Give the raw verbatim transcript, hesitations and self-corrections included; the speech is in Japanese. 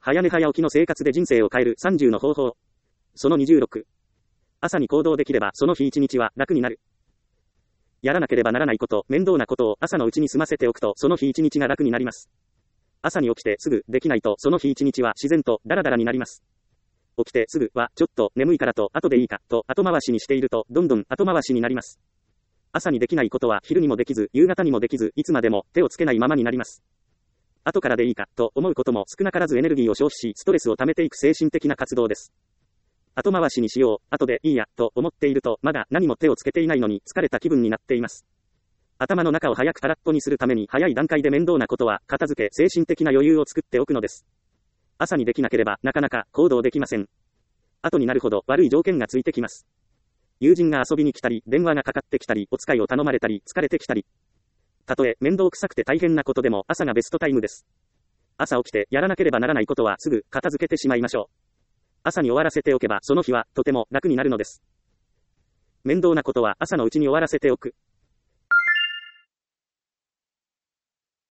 早寝早起きの生活で人生を変えるさんじゅうの方法。そのにじゅうろく。朝に行動できればその日一日は楽になる。やらなければならないこと、面倒なことを朝のうちに済ませておくとその日一日が楽になります。朝に起きてすぐできないとその日一日は自然とダラダラになります。起きてすぐはちょっと眠いからと後でいいかと後回しにしているとどんどん後回しになります。朝にできないことは昼にもできず夕方にもできずいつまでも手をつけないままになります。後からでいいかと思うことも少なからずエネルギーを消費しストレスを溜めていく精神的な活動です。後回しにしよう、後でいいやと思っているとまだ何も手をつけていないのに疲れた気分になっています。頭の中を早く空っぽにするために早い段階で面倒なことは片付け精神的な余裕を作っておくのです。朝にできなければなかなか行動できません。後になるほど悪い条件がついてきます。友人が遊びに来たり、電話がかかってきたり、お使いを頼まれたり、疲れてきたり。たとえ面倒くさくて大変なことでも朝がベストタイムです。朝起きてやらなければならないことはすぐ片付けてしまいましょう。朝に終わらせておけばその日はとても楽になるのです。面倒なことは朝のうちに終わらせておく。